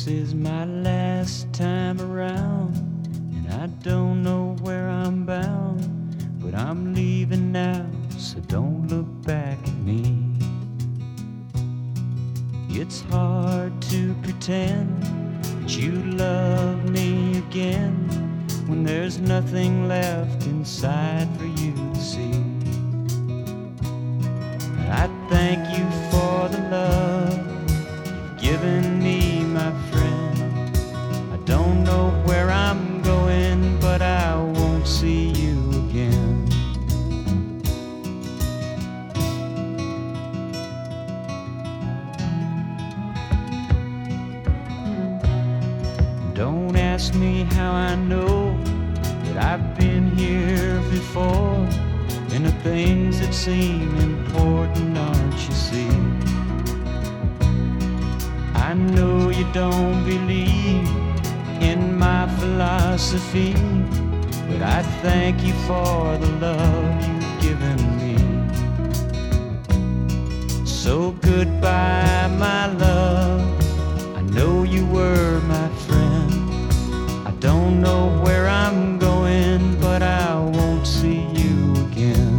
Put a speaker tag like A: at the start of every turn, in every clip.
A: is my last time around, and I don't know where I'm bound, but I'm leaving now, so don't look back at me. It's hard to pretend that you love me again when there's nothing left inside for you to see. I thank you for the love you've given me, my friend. I don't know where I'm going, but I won't see you again. Don't ask me how I know that I've been here before, and the things that seem important aren't, you see. I know you don't believe in my philosophy, but I thank you for the love you've given me. So goodbye, my love, I know you were my friend. I don't know where I'm going, but I won't see you again.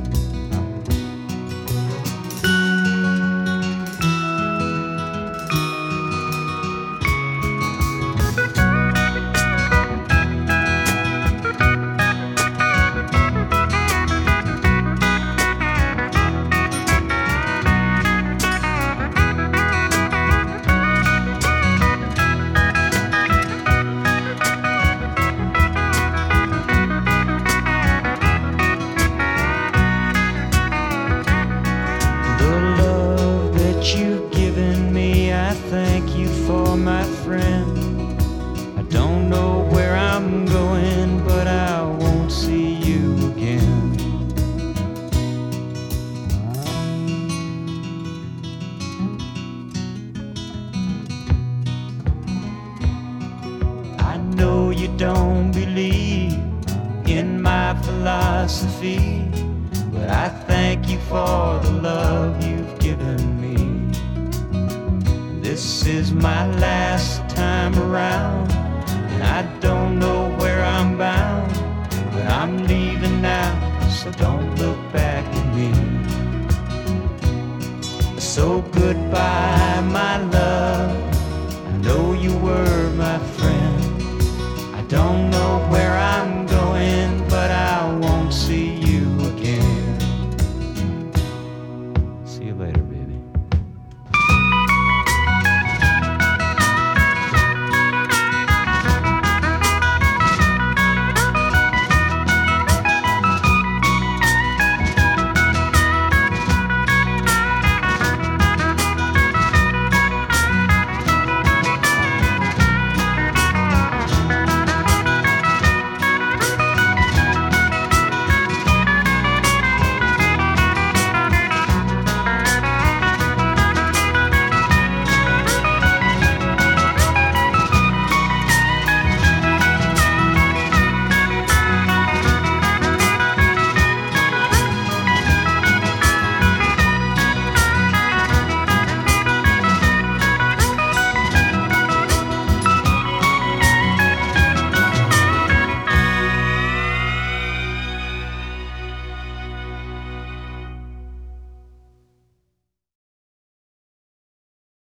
A: You've given me, I thank you for, my friend. I don't know where I'm going, but I won't see you again. I know you don't believe in my philosophy, but I thank you for the love you've given me. This is my last time around, and I don't know where I'm bound, but I'm leaving now, so don't